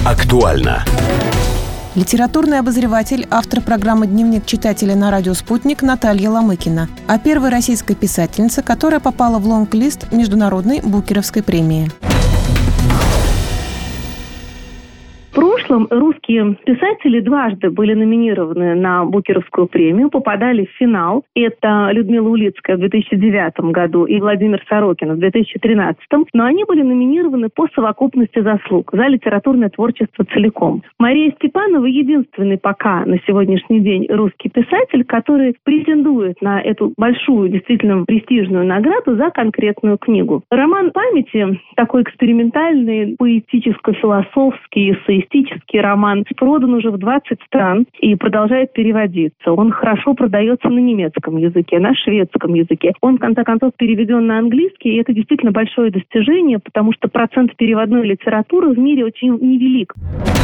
Актуально. Литературный обозреватель, автор программы «Дневник читателя» на радио «Спутник» Наталья Ломыкина о первой российской писательнице, которая попала в лонг-лист Международной Букеровской премии. В прошлом русские писатели дважды были номинированы на Букеровскую премию, попадали в финал. Это Людмила Улицкая в 2009 году и Владимир Сорокин в 2013. Но они были номинированы по совокупности заслуг за литературное творчество целиком. Мария Степанова единственный пока на сегодняшний день русский писатель, который претендует на эту большую, действительно престижную награду за конкретную книгу. Роман памяти, такой экспериментальный, поэтическо-философский, эссеистический роман, продан уже в 20 стран и продолжает переводиться. Он хорошо продается на немецком языке, на шведском языке. Он, в конце концов, переведен на английский, и это действительно большое достижение, потому что процент переводной литературы в мире очень невелик.